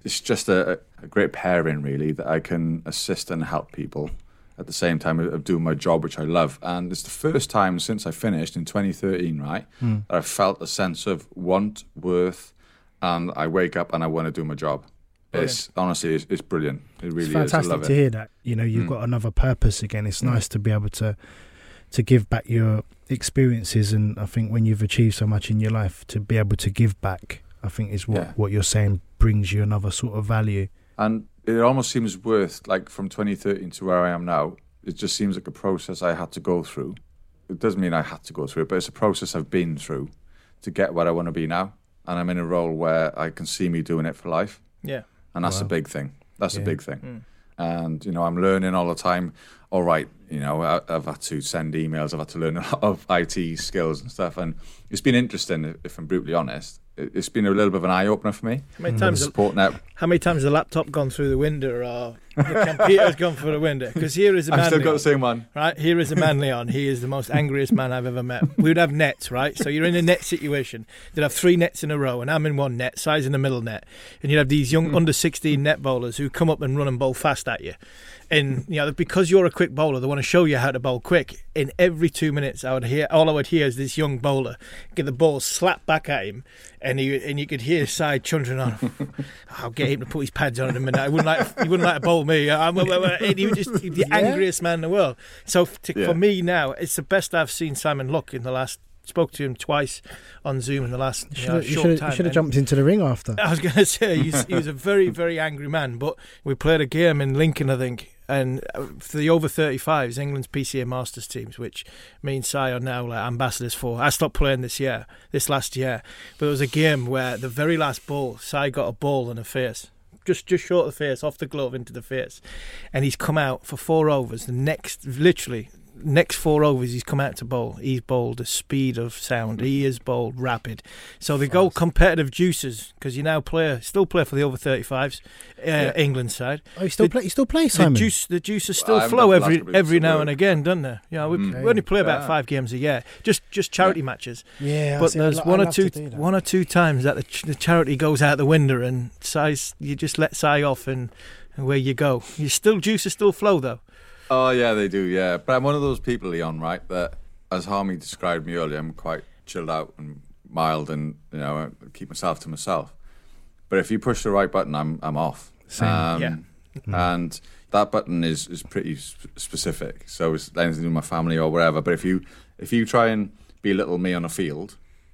it's just a, a great pairing, really, that I can assist and help people at the same time of doing my job, which I love. And it's the first time since I finished in twenty thirteen, right, Mm. that I felt a sense of want, worth, and I wake up and I want to do my job. Brilliant. It's honestly, it's, it's brilliant. It really It's fantastic is. I love to it. hear that. You know, you've Mm. got another purpose again. It's Mm. nice to be able to to give back your experiences, and I think when you've achieved so much in your life, to be able to give back, I think is what, Yeah. what you're saying brings you another sort of value. And it almost seems worth, like, from twenty thirteen to where I am now, it just seems like a process I had to go through. It doesn't mean I had to go through it, but it's a process I've been through to get where I want to be now. And I'm in a role where I can see me doing it for life. Yeah. And that's Wow. a big thing. That's Yeah. a big thing. Mm. And, you know, I'm learning all the time. All right, you know, I, I've had to send emails. I've had to learn a lot of I T skills and stuff. And it's been interesting, if I'm brutally honest. It- It's been a little bit of an eye-opener for me. How many The times? support net. How many times has the laptop gone through the window, or the computer's gone through the window? Because here is a man. I've still got Leon, the same one. right? Here is a man, Leon. He is the most angriest man I've ever met. We would have nets, right? So you're in a net situation. You'd have three nets in a row, and I'm in one net, size in the middle net, and you'd have these young under sixteen net bowlers who come up and run and bowl fast at you. And you know, because you're a quick bowler, they want to show you how to bowl quick. In every two minutes, I would hear all I would hear is this young bowler get the ball slapped back at him, and he and you could hear his side chuntering on. I'll get him to put his pads on in a minute. I wouldn't like he wouldn't like to bowl me. I'm, and he was just the Yeah. angriest man in the world. So to, Yeah. for me now, it's the best I've seen Simon look in the last. Spoke to him twice on Zoom in the last you know, You short should time. have and- jumped into the ring after. I was going to say he's, he was a very, very angry man. But we played a game in Lincoln, I think, and for the over thirty-fives, England's P C A Masters teams, which me and Si are now like ambassadors for. I stopped playing this year, this last year, but it was a game where the very last ball, Si got a ball in the face. Just, just short of the face, off the glove into the face, and he's come out for four overs. The next, literally. Next four overs, he's come out to bowl. He's bowled the speed of sound. He is bowled rapid. So they go competitive juices because you now play, still play for the over thirty-fives, uh, Yeah. England side. Oh, you still The- play? You still play, Simon? The juice, the juices I still haven't flow done for the every last couple of every weeks, now so and we're- again, don't they? You know, we, Mm. we only play about Yeah. five games a year, just just charity matches. Yeah, I But see, I there's lo- I one or love two to do that. one or two times that the, ch- the charity goes out the window and size you just let Si off and, and where you go. You still juices still flow though. Oh, yeah, they do, yeah. But I'm one of those people, Leon, right, that, as Harmy described me earlier, I'm quite chilled out and mild and, you know, I keep myself to myself. But if you push the right button, I'm I'm off. Same, yeah. And that button is, is pretty sp- specific. So it's anything to do with my family or whatever. But if you if you try and belittle me on a field,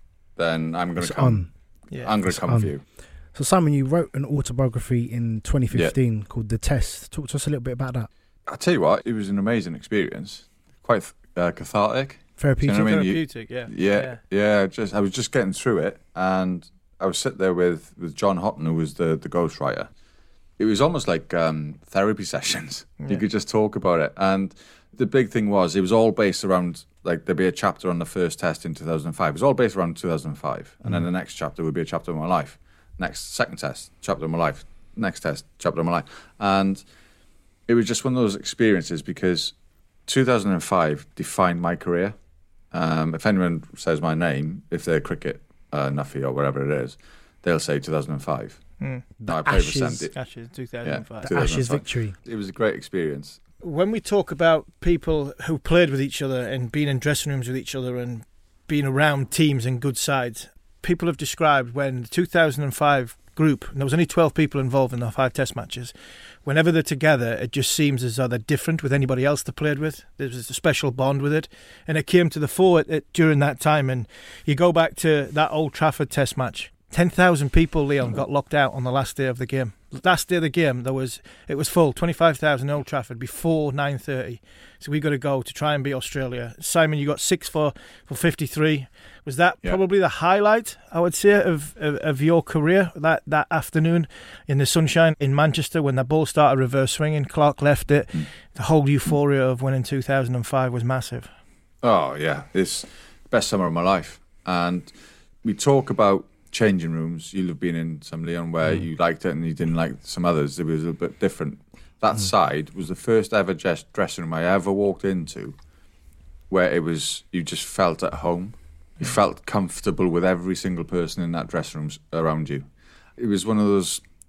then I'm going It's to come. on. Yeah. I'm going It's to come on. for you. So, Simon, you wrote an autobiography in twenty fifteen called The Test. Talk to us a little bit about that. I tell you what, it was an amazing experience. Quite uh, cathartic. Therapeutic. Do you know what I mean? You- Therapeutic, yeah. Yeah, yeah. Just I was just getting through it, and I was sitting there with, with John Houghton, who was the the ghostwriter. It was almost like um, therapy sessions. Yeah. You could just talk about it, and the big thing was it was all based around, like, there'd be a chapter on the first test in two thousand five. It was all based around two thousand five, and then the next chapter would be a chapter of my life. Next second test, chapter of my life. Next test, chapter of my life, and it was just one of those experiences because two thousand five defined my career. Um, if anyone says my name, if they're cricket uh, nuffy or whatever it is, they'll say two thousand five. Mm. No, I played for Ashes- Sandy. Ashes two Yeah, thousand five. The Ashes two thousand five. victory. It was a great experience. When we talk about people who played with each other and being in dressing rooms with each other and being around teams and good sides, people have described when the two thousand five group, and there was only twelve people involved in the five test matches, whenever they're together, it just seems as though they're different with anybody else they played with. There's a special bond with it. And it came to the fore at, at, during that time. And you go back to that Old Trafford test match, ten thousand people, Leon, got locked out on the last day of the game. Last day of the game, there was it was full, twenty-five thousand Old Trafford before nine thirty. So we got to go to try and beat Australia. Simon, you got six for, for fifty-three. Was that Yeah. probably the highlight, I would say, of, of of your career, that, that afternoon in the sunshine in Manchester when the ball started reverse swinging? Clark left it. Mm. The whole euphoria of winning two thousand five was massive. Oh, yeah. It's the best summer of my life. And we talk about changing rooms. You'll have been in some, Leon, where Mm. you liked it and you didn't like some others. It was a little bit different. That side was the first ever dress- dressing room I ever walked into where it was, you just felt at home. You felt comfortable with every single person in that dressing room around you. It was one of those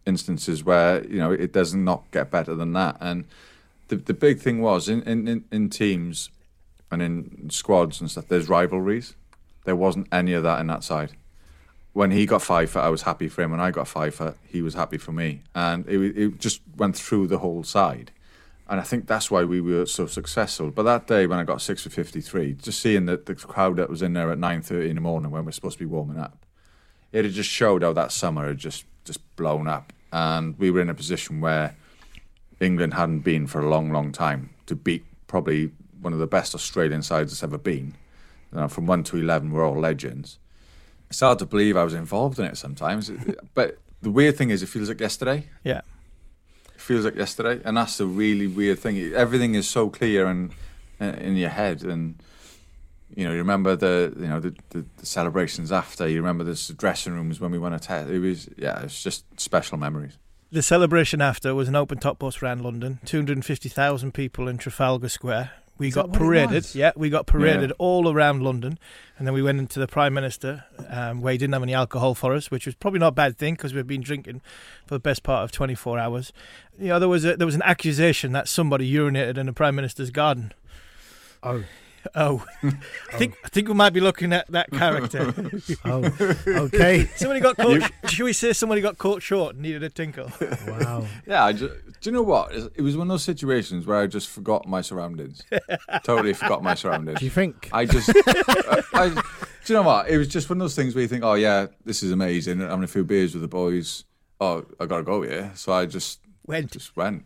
instances where, you know, it does not get better than that. And the the big thing was in, in, in teams and in squads and stuff, there's rivalries. There wasn't any of that in that side. When he got five foot, I was happy for him. When I got five foot, he was happy for me. And it, it just went through the whole side. And I think that's why we were so successful. But that day when I got six for fifty-three, just seeing the, the crowd that was in there at nine thirty in the morning when we're supposed to be warming up, it had just showed how that summer had just, just blown up. And we were in a position where England hadn't been for a long, long time to beat probably one of the best Australian sides that's ever been. You know, from one to eleven, we're all legends. It's hard to believe I was involved in it sometimes. But the weird thing is it feels like yesterday. Yeah. It feels like yesterday, and that's the really weird thing. Everything is so clear and uh, in your head, and you know, you remember the you know the, the, the celebrations after. You remember the dressing rooms when we won a test. It was yeah, it's just special memories. The celebration after was an open top bus around London. Two hundred and fifty thousand people in Trafalgar Square. We Is got that what it paraded. was? Yeah, we got paraded Yeah. all around London, and then we went into the Prime Minister, um, where he didn't have any alcohol for us, which was probably not a bad thing because we've been drinking for the best part of twenty-four hours. You know, there was a, there was an accusation that somebody urinated in the Prime Minister's garden. Oh. Oh, I think I think we might be looking at that character. Oh, okay. Somebody got caught. Should we say somebody got caught short and needed a tinkle? Wow. Yeah, I just, do you know what? It was one of those situations where I just forgot my surroundings. Totally forgot my surroundings. Do you think? I just, I, I, do you know what? It was just one of those things where you think, oh yeah, this is amazing. I'm having a few beers with the boys. Oh, I gotta go here. So I just went. Just went.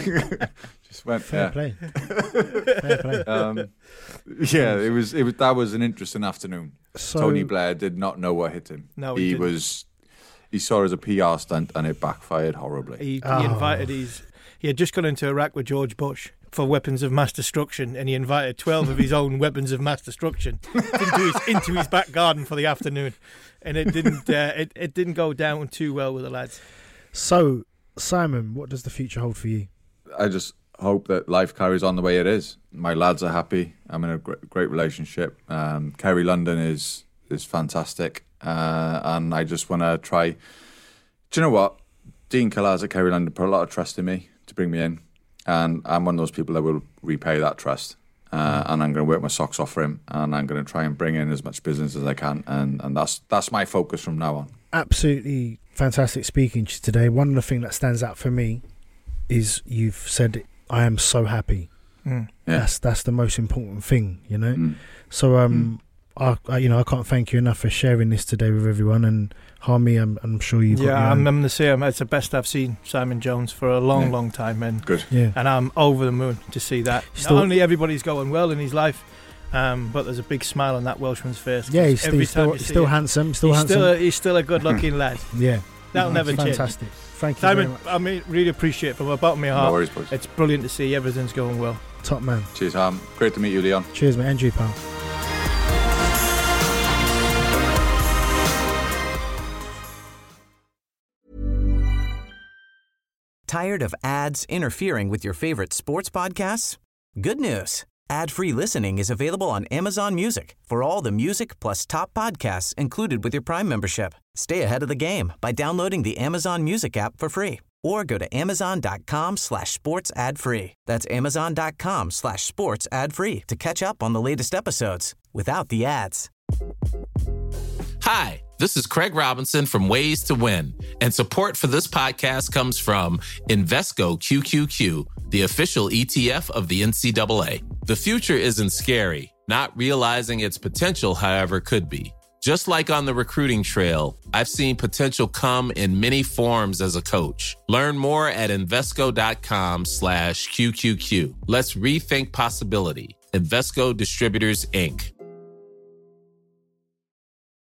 Just went. Fair yeah. play. Fair play. Um, yeah, it was. It was. That was an interesting afternoon. So- Tony Blair did not know what hit him. No, he, he didn't. was. He saw it as a P R stunt, and it backfired horribly. He, he Oh. invited his. He had just gone into Iraq with George Bush for weapons of mass destruction, and he invited twelve of his own weapons of mass destruction into his into his back garden for the afternoon, and it didn't. Uh, it it didn't go down too well with the lads. So, Simon, what does the future hold for you? I just hope that life carries on the way it is. My lads are happy. I'm in a great, great relationship. Um, Kerry London is is fantastic, uh, and I just want to try. Do you know what? Dean Collars at Kerry London put a lot of trust in me to bring me in, and I'm one of those people that will repay that trust. Uh, and I'm going to work my socks off for him, and I'm going to try and bring in as much business as I can, and, and that's that's my focus from now on. Absolutely fantastic speaking to you today. One of the things that stands out for me is you've said, I am so happy. Mm. Yeah. That's that's the most important thing, you know. Mm. So um, I, I you know I can't thank you enough for sharing this today with everyone. And Harmy, I'm I'm sure you've Yeah, got your I'm, own- I'm the same. It's the best I've seen Simon Jones for a long, Yeah. long time, and Good. Yeah. and I'm over the moon to see that. Still- Not only everybody's going well in his life, um, but there's a big smile on that Welshman's face. Yeah, he's, Every he's time still, you he's see still it, handsome. Still he's handsome. still a, he's still a good-looking lad. Yeah. That'll never change. Fantastic. Thank you very Simon, much. I mean, really appreciate it from the bottom of my heart. No worries, boys. It's brilliant to see everything's going well. Top man. Cheers, Ham. Great to meet you, Leon. Cheers, mate. Andrew, pal. Tired of ads interfering with your favorite sports podcasts? Good news. Ad-free listening is available on Amazon Music for all the music plus top podcasts included with your Prime membership. Stay ahead of the game by downloading the Amazon Music app for free or go to amazon.com slash sports ad free. That's amazon.com slash sports ad free to catch up on the latest episodes without the ads. Hi, this is Craig Robinson from Ways to Win, and support for this podcast comes from Invesco Q Q Q, the official E T F of the N C double A. The future isn't scary. Not realizing its potential, however, could be. Just like on the recruiting trail, I've seen potential come in many forms as a coach. Learn more at Invesco.com slash QQQ. Let's rethink possibility. Invesco Distributors, Incorporated.